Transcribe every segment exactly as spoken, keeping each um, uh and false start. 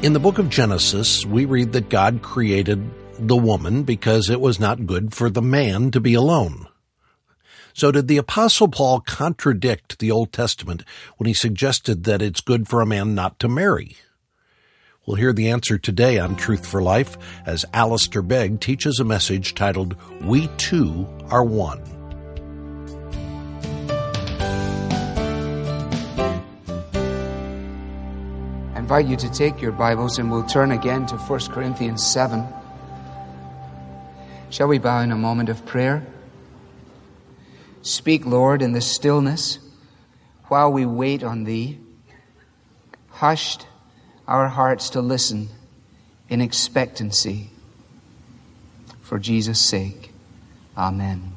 In the book of Genesis, we read that God created the woman because it was not good for the man to be alone. So did the Apostle Paul contradict the Old Testament when he suggested that it's good for a man not to marry? We'll hear the answer today on Truth for Life as Alistair Begg teaches a message titled, We Two Are One. I invite you to take your Bibles and we'll turn again to First Corinthians seven. Shall we bow in a moment of prayer? Speak, Lord, in the stillness while we wait on Thee. Hushed our hearts to listen in expectancy. For Jesus' sake, amen.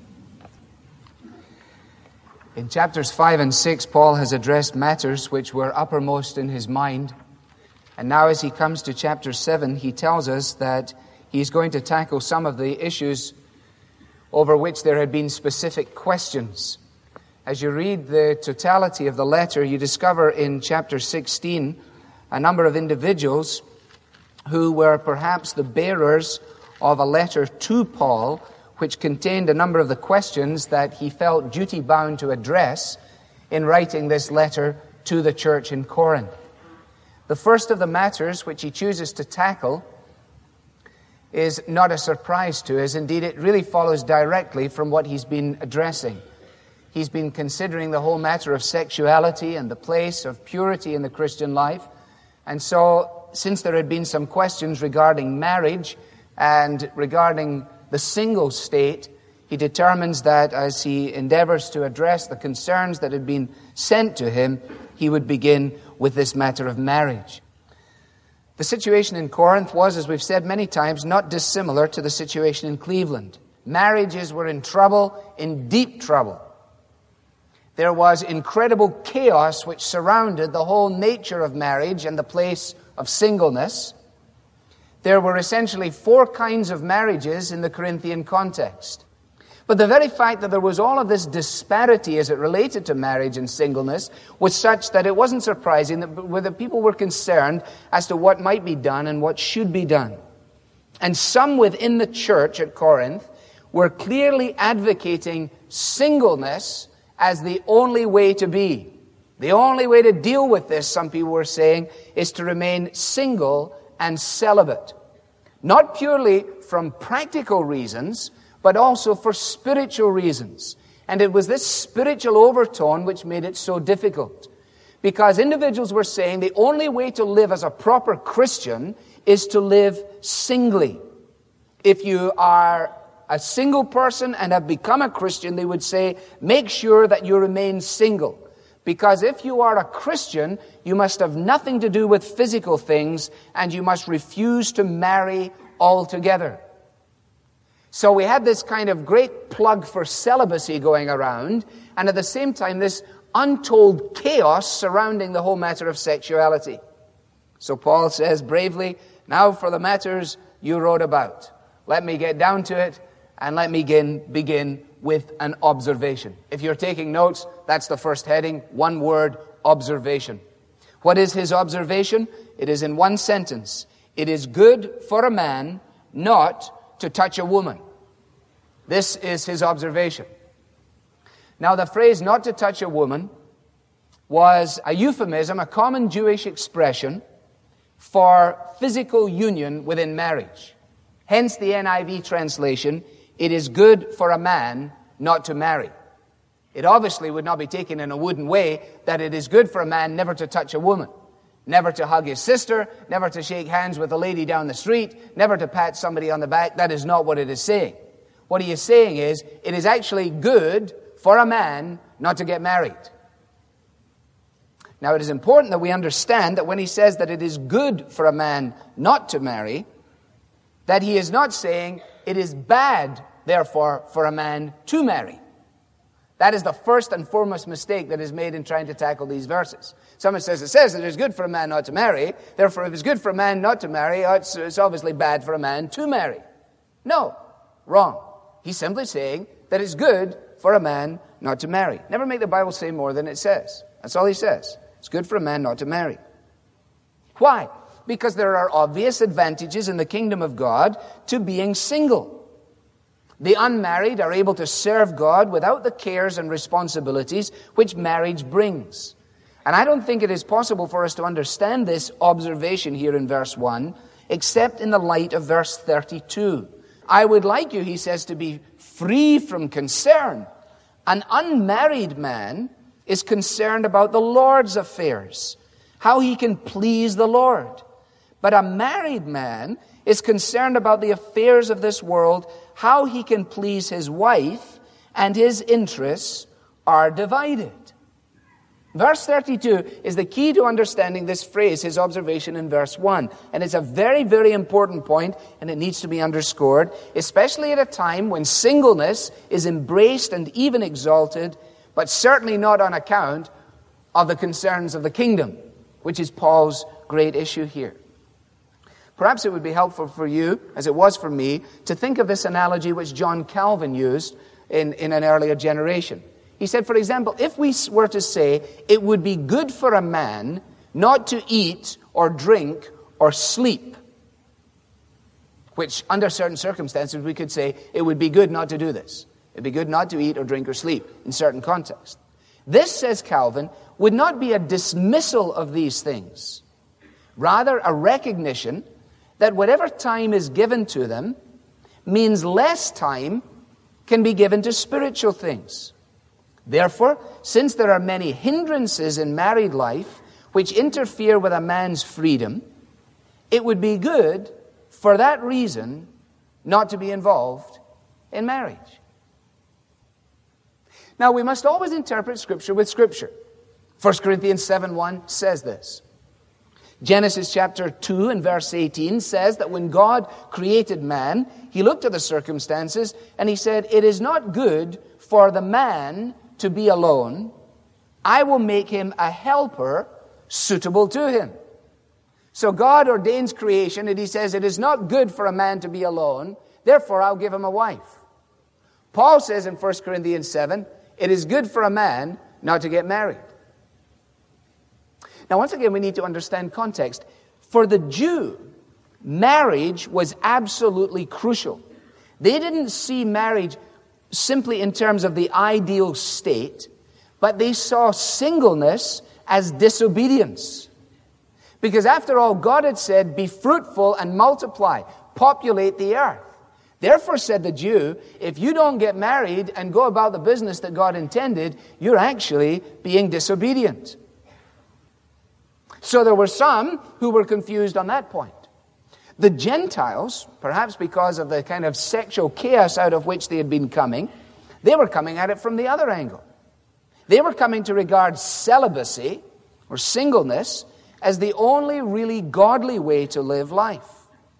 In chapters five and six, Paul has addressed matters which were uppermost in his mind. And now as he comes to chapter seven, he tells us that he's going to tackle some of the issues over which there had been specific questions. As you read the totality of the letter, you discover in chapter sixteen a number of individuals who were perhaps the bearers of a letter to Paul, which contained a number of the questions that he felt duty-bound to address in writing this letter to the church in Corinth. The first of the matters which he chooses to tackle is not a surprise to us. Indeed, it really follows directly from what he's been addressing. He's been considering the whole matter of sexuality and the place of purity in the Christian life. And so, since there had been some questions regarding marriage and regarding the single state, he determines that as he endeavors to address the concerns that had been sent to him, he would begin with this matter of marriage. The situation in Corinth was, as we've said many times, not dissimilar to the situation in Cleveland. Marriages were in trouble, in deep trouble. There was incredible chaos which surrounded the whole nature of marriage and the place of singleness. There were essentially four kinds of marriages in the Corinthian context. But the very fact that there was all of this disparity as it related to marriage and singleness was such that it wasn't surprising that the people were concerned as to what might be done and what should be done. And some within the church at Corinth were clearly advocating singleness as the only way to be. The only way to deal with this, some people were saying, is to remain single and celibate. Not purely from practical reasons, but also for spiritual reasons. And it was this spiritual overtone which made it so difficult. Because individuals were saying the only way to live as a proper Christian is to live singly. If you are a single person and have become a Christian, they would say, make sure that you remain single. Because if you are a Christian, you must have nothing to do with physical things, and you must refuse to marry altogether. So we had this kind of great plug for celibacy going around, and at the same time, this untold chaos surrounding the whole matter of sexuality. So Paul says bravely, now for the matters you wrote about. Let me get down to it, and let me begin, begin with an observation. If you're taking notes, that's the first heading, one word, observation. What is his observation? It is in one sentence. It is good for a man not to touch a woman. This is his observation. Now, the phrase not to touch a woman was a euphemism, a common Jewish expression for physical union within marriage. Hence the N I V translation, it is good for a man not to marry. It obviously would not be taken in a wooden way that it is good for a man never to touch a woman, never to hug his sister, never to shake hands with a lady down the street, never to pat somebody on the back. That is not what it is saying. What he is saying is, it is actually good for a man not to get married. Now, it is important that we understand that when he says that it is good for a man not to marry, that he is not saying it is bad, therefore, for a man to marry. That is the first and foremost mistake that is made in trying to tackle these verses. Someone says, it says that it's good for a man not to marry, therefore if it's good for a man not to marry, it's, it's obviously bad for a man to marry. No, wrong. He's simply saying that it's good for a man not to marry. Never make the Bible say more than it says. That's all he says. It's good for a man not to marry. Why? because there are obvious advantages in the kingdom of God to being single. The unmarried are able to serve God without the cares and responsibilities which marriage brings. And I don't think it is possible for us to understand this observation here in verse one, except in the light of verse thirty-two. I would like you, he says, to be free from concern. An unmarried man is concerned about the Lord's affairs, how he can please the Lord. But a married man is concerned about the affairs of this world, how he can please his wife, and his interests are divided. Verse thirty-two is the key to understanding this phrase, his observation in verse one. And it's a very, very important point, and it needs to be underscored, especially at a time when singleness is embraced and even exalted, but certainly not on account of the concerns of the kingdom, which is Paul's great issue here. Perhaps it would be helpful for you, as it was for me, to think of this analogy which John Calvin used in, in an earlier generation. He said, for example, if we were to say it would be good for a man not to eat or drink or sleep, which under certain circumstances we could say it would be good not to do this. It'd be good not to eat or drink or sleep in certain contexts. This, says Calvin, would not be a dismissal of these things, rather a recognition that whatever time is given to them means less time can be given to spiritual things. Therefore, since there are many hindrances in married life which interfere with a man's freedom, it would be good, for that reason, not to be involved in marriage. Now, we must always interpret Scripture with Scripture. First Corinthians seven one says this. Genesis chapter two and verse eighteen says that when God created man, he looked at the circumstances and he said, "It is not good for the man to be alone. I will make him a helper suitable to him." So God ordains creation and he says, "It is not good for a man to be alone, therefore I'll give him a wife." Paul says in First Corinthians seven, it is good for a man not to get married. Now, once again, we need to understand context. For the Jew, marriage was absolutely crucial. They didn't see marriage simply in terms of the ideal state, but they saw singleness as disobedience. Because after all, God had said, "Be fruitful and multiply, populate the earth." Therefore, said the Jew, if you don't get married and go about the business that God intended, you're actually being disobedient. So there were some who were confused on that point. The Gentiles, perhaps because of the kind of sexual chaos out of which they had been coming, they were coming at it from the other angle. They were coming to regard celibacy or singleness as the only really godly way to live life.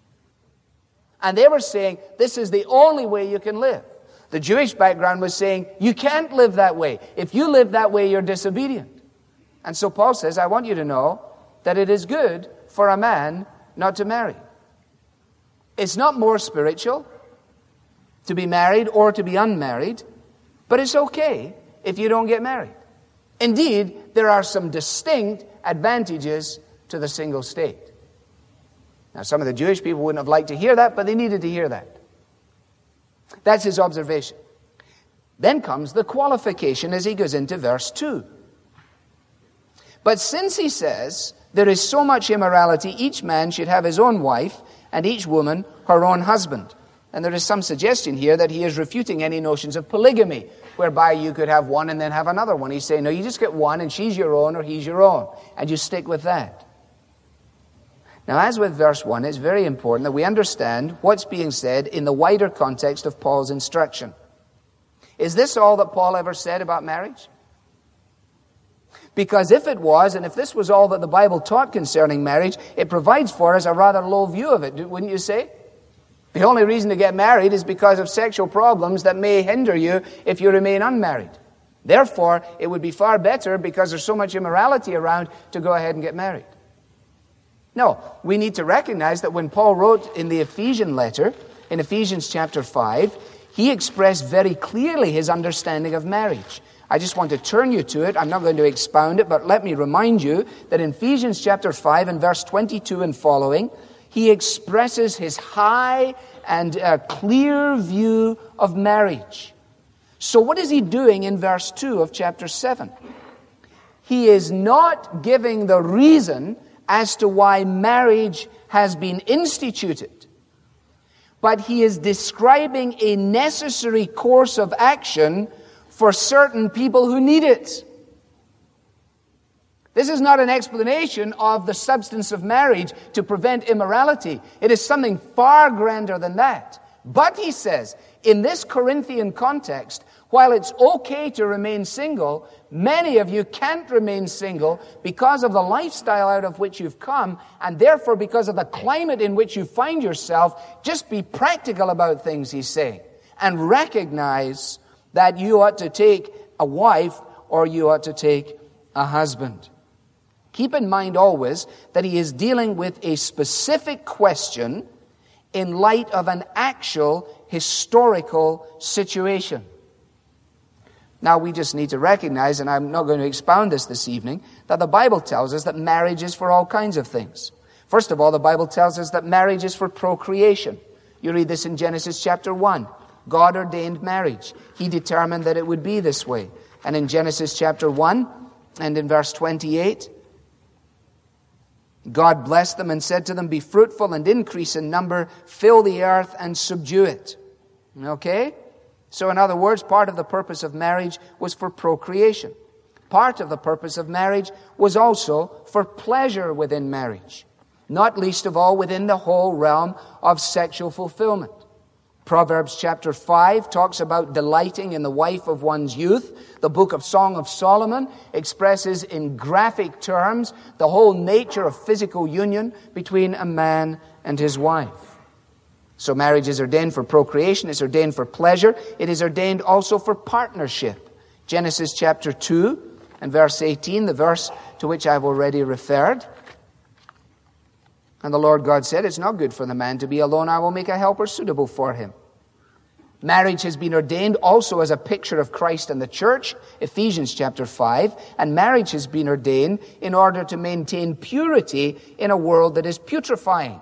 And they were saying, this is the only way you can live. The Jewish background was saying, you can't live that way. If you live that way, you're disobedient. And so Paul says, I want you to know that it is good for a man not to marry. It's not more spiritual to be married or to be unmarried, but it's okay if you don't get married. Indeed, there are some distinct advantages to the single state. Now, some of the Jewish people wouldn't have liked to hear that, but they needed to hear that. That's his observation. Then comes the qualification as he goes into verse two. But since he says, there is so much immorality, each man should have his own wife, and each woman her own husband. And there is some suggestion here that he is refuting any notions of polygamy, whereby you could have one and then have another one. He's saying, no, you just get one, and she's your own or he's your own, and you stick with that. Now, as with verse one, it's very important that we understand what's being said in the wider context of Paul's instruction. Is this all that Paul ever said about marriage? Because if it was, and if this was all that the Bible taught concerning marriage, it provides for us a rather low view of it, wouldn't you say? The only reason to get married is because of sexual problems that may hinder you if you remain unmarried. Therefore, it would be far better, because there's so much immorality around, to go ahead and get married. No, we need to recognize that when Paul wrote in the Ephesian letter, in Ephesians chapter five, he expressed very clearly his understanding of marriage. I just want to turn you to it. I'm not going to expound it, but let me remind you that in Ephesians chapter five and verse twenty-two and following, he expresses his high and uh, clear view of marriage. So what is he doing in verse two of chapter seven? He is not giving the reason as to why marriage has been instituted, but he is describing a necessary course of action for certain people who need it. This is not an explanation of the substance of marriage to prevent immorality. It is something far grander than that. But he says, in this Corinthian context, while it's okay to remain single, many of you can't remain single because of the lifestyle out of which you've come, and therefore because of the climate in which you find yourself. Just be practical about things, he's saying, and recognize that you ought to take a wife or you ought to take a husband. Keep in mind always that he is dealing with a specific question in light of an actual historical situation. Now we just need to recognize, and I'm not going to expound this this evening, that the Bible tells us that marriage is for all kinds of things. First of all, the Bible tells us that marriage is for procreation. You read this in Genesis chapter one. God ordained marriage. He determined that it would be this way. And in Genesis chapter one and in verse twenty-eight, God blessed them and said to them, "Be fruitful and increase in number, fill the earth and subdue it." Okay? So in other words, part of the purpose of marriage was for procreation. Part of the purpose of marriage was also for pleasure within marriage, not least of all within the whole realm of sexual fulfillment. Proverbs chapter five talks about delighting in the wife of one's youth. The book of Song of Solomon expresses in graphic terms the whole nature of physical union between a man and his wife. So marriage is ordained for procreation, it's ordained for pleasure, it is ordained also for partnership. Genesis chapter two and verse eighteen, the verse to which I've already referred. And the Lord God said, "It's not good for the man to be alone. I will make a helper suitable for him." Marriage has been ordained also as a picture of Christ and the church, Ephesians chapter five. And marriage has been ordained in order to maintain purity in a world that is putrefying.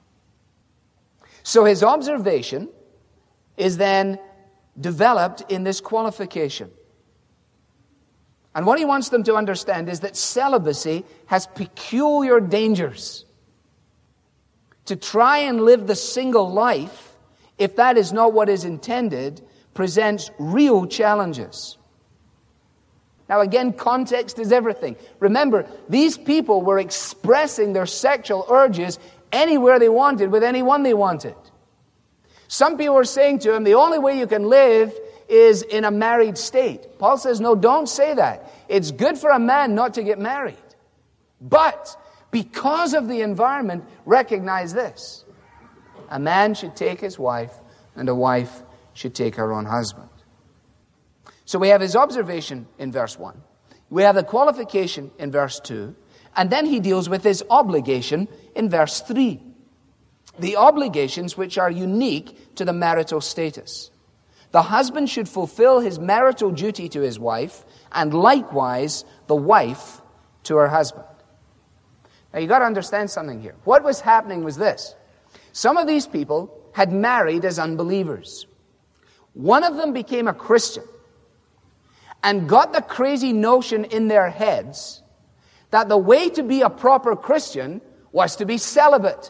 So his observation is then developed in this qualification. And what he wants them to understand is that celibacy has peculiar dangers. To try and live the single life, if that is not what is intended, presents real challenges. Now again, context is everything. Remember, these people were expressing their sexual urges anywhere they wanted, with anyone they wanted. Some people were saying to him, the only way you can live is in a married state. Paul says, no, don't say that. It's good for a man not to get married. But because of the environment, recognize this. A man should take his wife, and a wife should take her own husband. So we have his observation in verse one. We have the qualification in verse two. And then he deals with his obligation in verse three. The obligations which are unique to the marital status. The husband should fulfill his marital duty to his wife, and likewise the wife to her husband. Now you've got to understand something here. What was happening was this. Some of these people had married as unbelievers. One of them became a Christian and got the crazy notion in their heads that the way to be a proper Christian was to be celibate.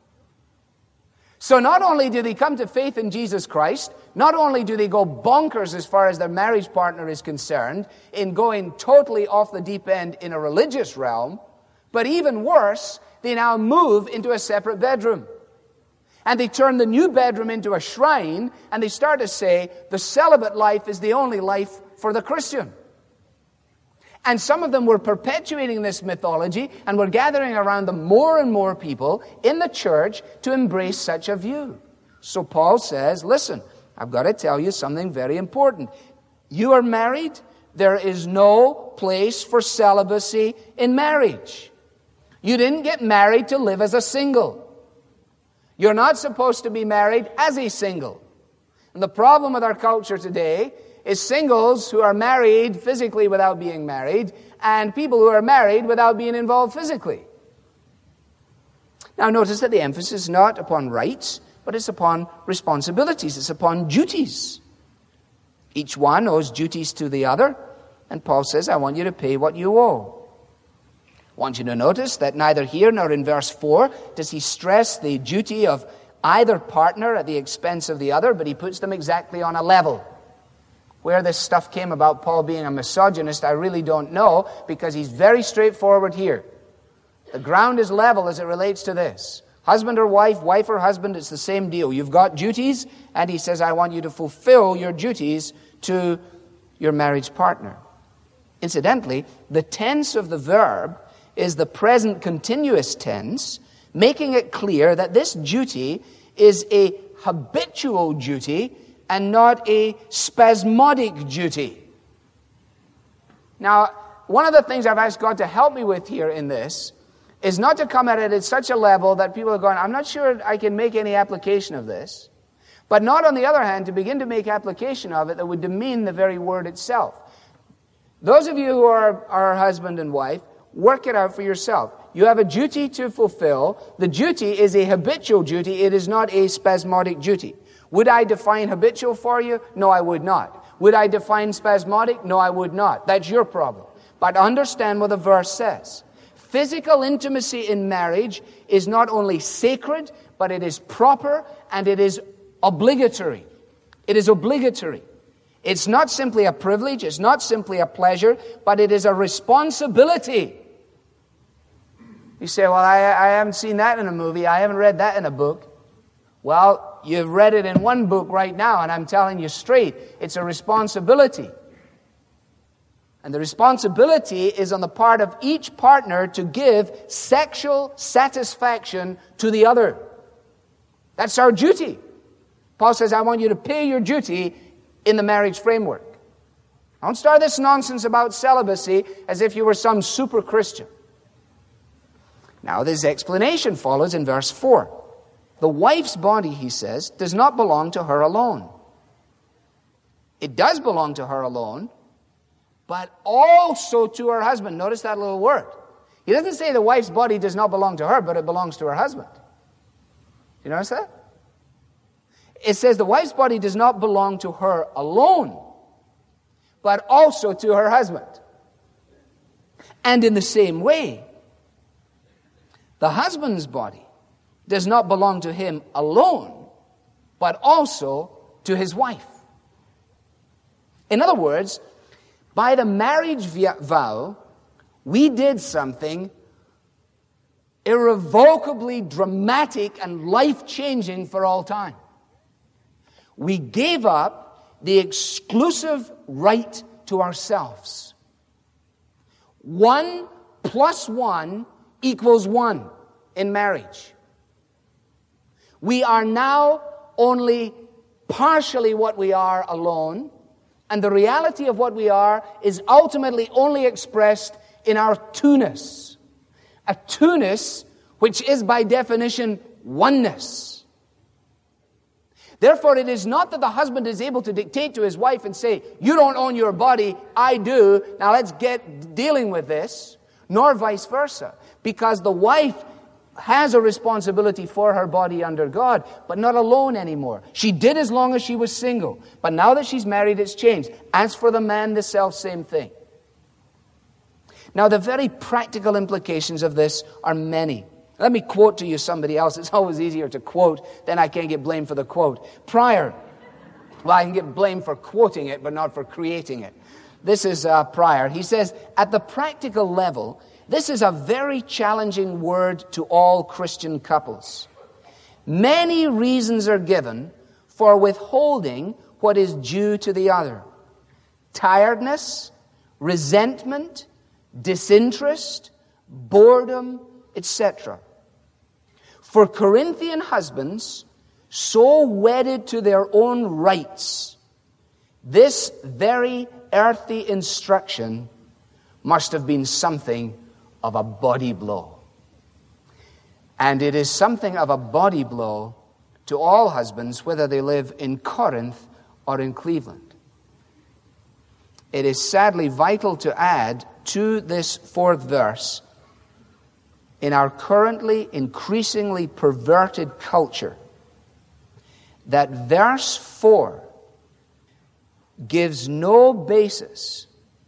So not only do they come to faith in Jesus Christ, not only do they go bonkers as far as their marriage partner is concerned, in going totally off the deep end in a religious realm, but even worse, they now move into a separate bedroom. And they turn the new bedroom into a shrine, and they start to say the celibate life is the only life for the Christian. And some of them were perpetuating this mythology and were gathering around them more and more people in the church to embrace such a view. So Paul says, listen, I've got to tell you something very important. You are married. There is no place for celibacy in marriage. You didn't get married to live as a single. You're not supposed to be married as a single. And the problem with our culture today is singles who are married physically without being married, and people who are married without being involved physically. Now notice that the emphasis is not upon rights, but it's upon responsibilities. It's upon duties. Each one owes duties to the other, and Paul says, I want you to pay what you owe. I want you to notice that neither here nor in verse four does he stress the duty of either partner at the expense of the other, but he puts them exactly on a level. Where this stuff came about Paul being a misogynist, I really don't know, because he's very straightforward here. The ground is level as it relates to this. Husband or wife, wife or husband, it's the same deal. You've got duties, and he says, I want you to fulfill your duties to your marriage partner. Incidentally, the tense of the verb is the present continuous tense, making it clear that this duty is a habitual duty and not a spasmodic duty. Now, one of the things I've asked God to help me with here in this is not to come at it at such a level that people are going, I'm not sure I can make any application of this, but not, on the other hand, to begin to make application of it that would demean the very word itself. Those of you who are, are husband and wife, work it out for yourself. You have a duty to fulfill. The duty is a habitual duty. It is not a spasmodic duty. Would I define habitual for you? No, I would not. Would I define spasmodic? No, I would not. That's your problem. But understand what the verse says. Physical intimacy in marriage is not only sacred, but it is proper and it is obligatory. It is obligatory. It's not simply a privilege, it's not simply a pleasure, but it is a responsibility. You say, well, I, I haven't seen that in a movie, I haven't read that in a book. Well, you've read it in one book right now, and I'm telling you straight, it's a responsibility. And the responsibility is on the part of each partner to give sexual satisfaction to the other. That's our duty. Paul says, I want you to pay your duty in the marriage framework. Don't start this nonsense about celibacy as if you were some super Christian. Now, this explanation follows in verse four. The wife's body, he says, does not belong to her alone. It does belong to her alone, but also to her husband. Notice that little word. He doesn't say the wife's body does not belong to her, but it belongs to her husband. You notice that? It says the wife's body does not belong to her alone, but also to her husband. And in the same way, the husband's body does not belong to him alone, but also to his wife. In other words, by the marriage vow, we did something irrevocably dramatic and life-changing for all time. We gave up the exclusive right to ourselves. One plus one equals one in marriage. We are now only partially what we are alone, and the reality of what we are is ultimately only expressed in our two-ness. A two-ness which is by definition oneness. Therefore, it is not that the husband is able to dictate to his wife and say, you don't own your body, I do, now let's get dealing with this, nor vice versa. Because the wife has a responsibility for her body under God, but not alone anymore. She did as long as she was single. But now that she's married, it's changed. As for the man, the self-same thing. Now, the very practical implications of this are many. Let me quote to you somebody else. It's always easier to quote, then I can't get blamed for the quote. Pryor. Well, I can get blamed for quoting it, but not for creating it. This is uh, Pryor. He says, at the practical level, this is a very challenging word to all Christian couples. Many reasons are given for withholding what is due to the other. Tiredness, resentment, disinterest, boredom, et cetera. For Corinthian husbands, so wedded to their own rights, this very earthy instruction must have been something of a body blow. And it is something of a body blow to all husbands, whether they live in Corinth or in Cleveland. it is sadly vital to add to this fourth verse, in our currently increasingly perverted culture, that verse four gives no basis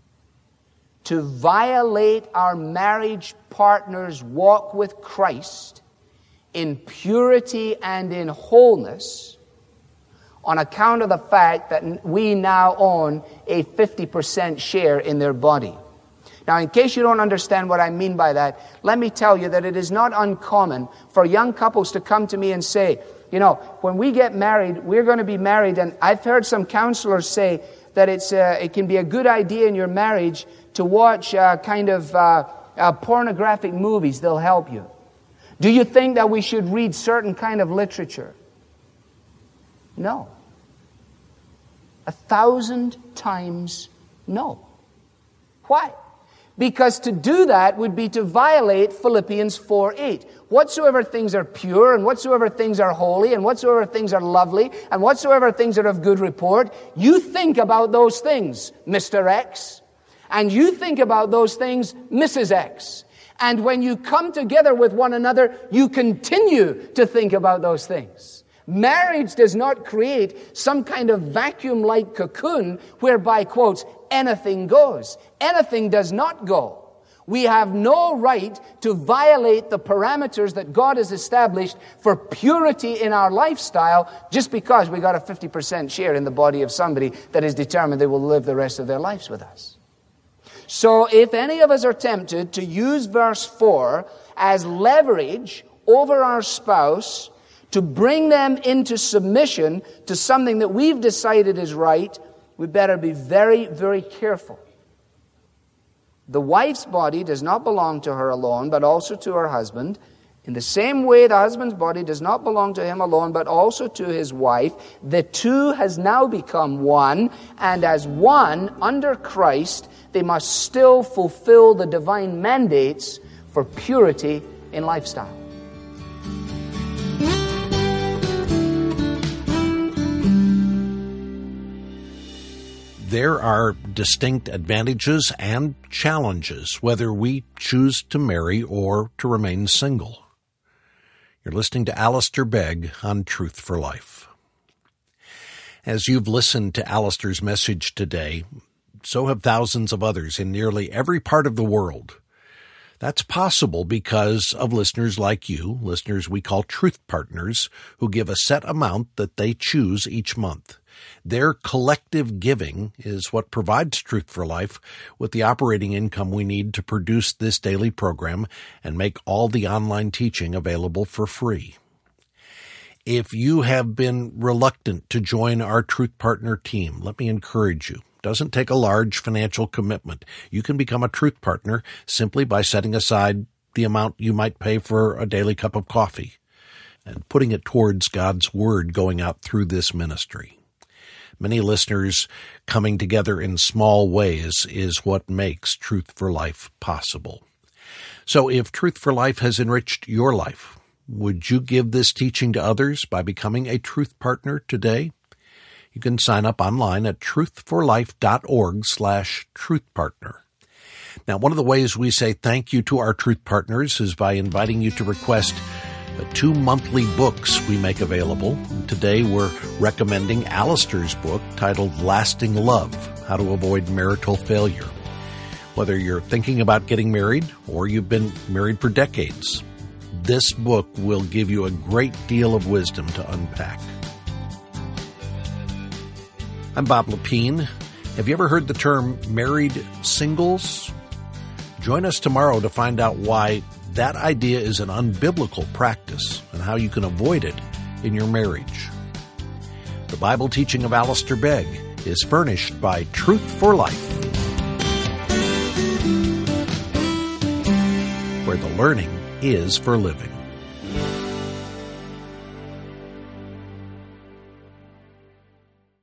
to violate our marriage partner's walk with Christ in purity and in wholeness on account of the fact that we now own a fifty percent share in their body. Now, in case you don't understand what I mean by that, let me tell you that it is not uncommon for young couples to come to me and say, you know, when we get married, we're going to be married, and I've heard some counselors say that it's uh, it can be a good idea in your marriage to watch uh, kind of uh, uh, pornographic movies. They'll help you. Do you think that we should read certain kind of literature? No. A thousand times no. Why? Because to do that would be to violate Philippians four eight. Whatsoever things are pure, and whatsoever things are holy, and whatsoever things are lovely, and whatsoever things are of good report, you think about those things, Mister X. And you think about those things, Missus X. And when you come together with one another, you continue to think about those things. Marriage does not create some kind of vacuum-like cocoon whereby, quotes, anything goes. Anything does not go. We have no right to violate the parameters that God has established for purity in our lifestyle just because we got a fifty percent share in the body of somebody that is determined they will live the rest of their lives with us. So if any of us are tempted to use verse four as leverage over our spouse to bring them into submission to something that we've decided is right, we better be very, very careful. The wife's body does not belong to her alone, but also to her husband. In the same way, the husband's body does not belong to him alone, but also to his wife. The two has now become one, and as one under Christ, they must still fulfill the divine mandates for purity in lifestyle. There are distinct advantages and challenges whether we choose to marry or to remain single. You're listening to Alistair Begg on Truth for Life. As you've listened to Alistair's message today, so have thousands of others in nearly every part of the world. That's possible because of listeners like you, listeners we call Truth Partners, who give a set amount that they choose each month. Their collective giving is what provides Truth for Life with the operating income we need to produce this daily program and make all the online teaching available for free. If you have been reluctant to join our Truth Partner team, let me encourage you. It doesn't take a large financial commitment. You can become a Truth Partner simply by setting aside the amount you might pay for a daily cup of coffee and putting it towards God's Word going out through this ministry. Many listeners coming together in small ways is what makes Truth for Life possible. So if Truth for Life has enriched your life, would you give this teaching to others by becoming a Truth Partner today? You can sign up online at truthforlife.org slash truthpartner. Now, one of the ways we say thank you to our Truth Partners is by inviting you to request the two monthly books we make available. Today we're recommending Alistair's book titled Lasting Love, How to Avoid Marital Failure. Whether you're thinking about getting married or you've been married for decades, this book will give you a great deal of wisdom to unpack. I'm Bob Lepine. Have you ever heard the term married singles? Join us tomorrow to find out why that idea is an unbiblical practice and how you can avoid it in your marriage. The Bible teaching of Alistair Begg is furnished by Truth for Life, where the learning is for living.